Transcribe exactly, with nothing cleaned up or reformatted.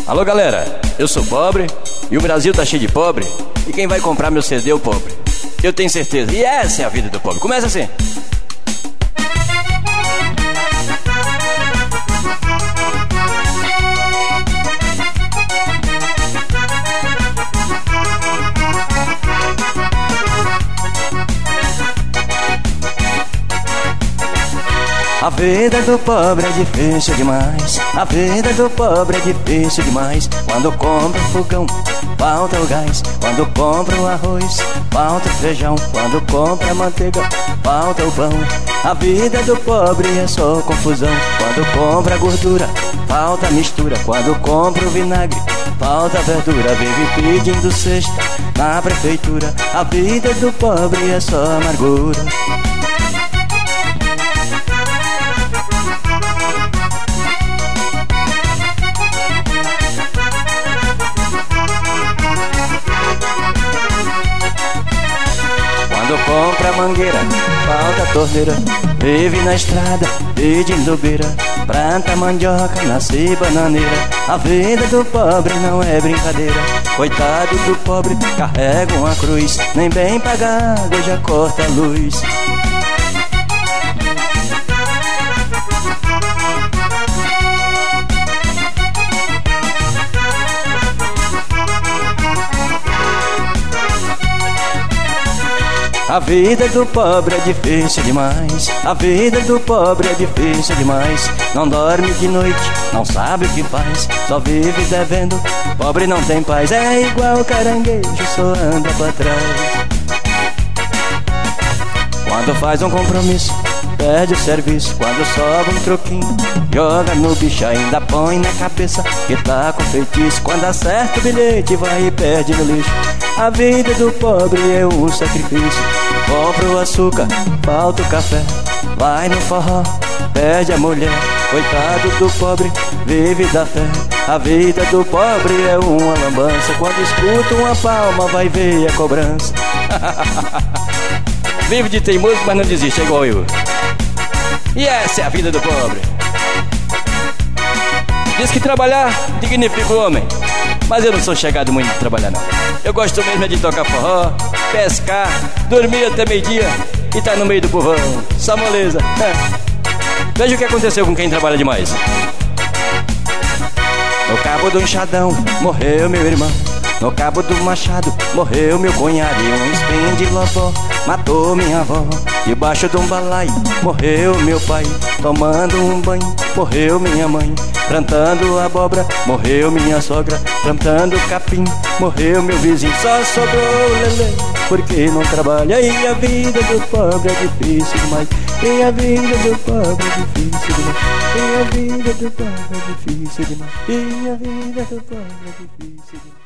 Alô galera, eu sou pobre e o Brasil tá cheio de pobre. E quem vai comprar meu C D é o pobre. Eu tenho certeza. E essa é a vida do pobre. Começa assim. A vida do pobre é difícil demais. A vida do pobre é difícil demais. Quando compra o fogão, falta o gás. Quando compra o arroz, falta o feijão. Quando compra a manteiga, falta o pão. A vida do pobre é só confusão. Quando compra a gordura, falta a mistura. Quando compra o vinagre, falta a verdura. Vive pedindo cesta na prefeitura. A vida do pobre é só amargura. Quando compra mangueira, falta torneira. Vive na estrada, pedindo beira. Planta mandioca, nasce bananeira. A vida do pobre não é brincadeira. Coitado do pobre, carrega uma cruz. Nem bem paga água, já corta a luz. A vida do pobre é difícil demais. A vida do pobre é difícil demais. Não dorme de noite, não sabe o que faz. Só vive devendo, pobre não tem paz. É igual caranguejo, só anda pra trás. Quando faz um compromisso, perde o serviço. Quando sobra um troquinho, joga no bicho. Ainda põe na cabeça que tá com feitiço. Quando acerta o bilhete, vai e perde no lixo. A vida do pobre é um sacrifício. Compra o açúcar, falta o café. Vai no forró, perde a mulher. Coitado do pobre, vive da fé. A vida do pobre é uma lambança. Quando escuta uma palma, vai ver a cobrança. Vive de teimoso, mas não desiste, é igual eu. E essa é a vida do pobre. Diz que trabalhar dignifica o homem, mas eu não sou chegado muito de trabalhar não. Eu gosto mesmo de tocar forró, pescar, dormir até meio-dia e tá no meio do povão. Só moleza. É. Veja o que aconteceu com quem trabalha demais. No cabo do enxadão morreu meu irmão. No cabo do machado morreu meu cunhado. E um espinho de lobó matou minha avó. Debaixo de um balaio morreu meu pai. Tomando um banho morreu minha mãe. Plantando abóbora morreu minha sogra. Plantando capim morreu meu vizinho. Só sobrou o lelê porque não trabalha. E a vida do pobre é difícil demais. E a vida do pobre é difícil demais. E a vida do pobre é difícil demais. E a vida do pobre é difícil demais.